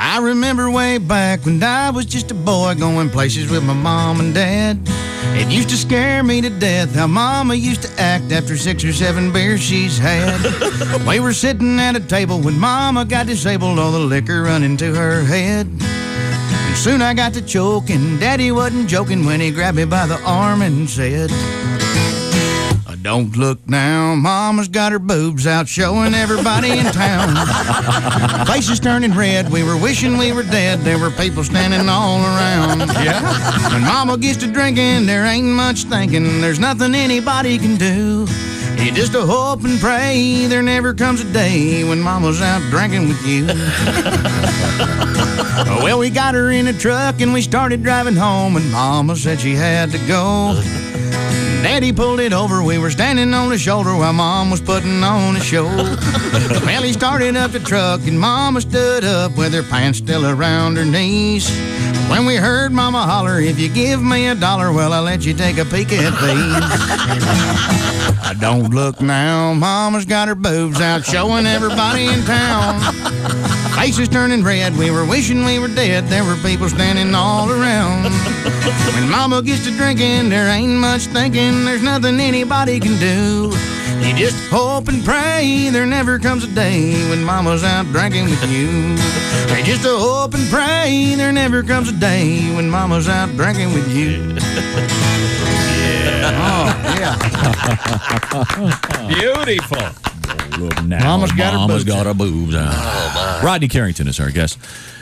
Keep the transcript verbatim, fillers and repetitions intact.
I remember way back when I was just a boy going places with my mom and dad. It used to scare me to death how Mama used to act after six or seven beers she's had. We were sitting at a table when Mama got disabled, all the liquor running to her head. And soon I got to choking. Daddy wasn't joking when he grabbed me by the arm and said, "Don't look now, Mama's got her boobs out showing everybody in town." Faces turning red, we were wishing we were dead. There were people standing all around. Yeah. When Mama gets to drinking, there ain't much thinking. There's nothing anybody can do. You just a hope and pray there never comes a day when Mama's out drinking with you. Well, we got her in a truck and we started driving home, and Mama said she had to go. Daddy pulled it over, we were standing on the shoulder while Mom was putting on a show. Well, he started up the truck and Mama stood up with her pants still around her knees. When we heard Mama holler, "If you give me a dollar, well, I'll let you take a peek at these." I don't look now, Mama's got her boobs out showing everybody in town. Faces turning red, we were wishing we were dead. There were people standing all around. When Mama gets to drinking, there ain't much thinking. There's nothing anybody can do. You just hope and pray there never comes a day when Mama's out drinking with you. You just hope and pray there never comes a day when Mama's out drinking with you. Yeah. Oh, yeah. Beautiful. Now, Mama's got her Mama's boobs got her boobs out. Oh, my. Rodney Carrington is our guest.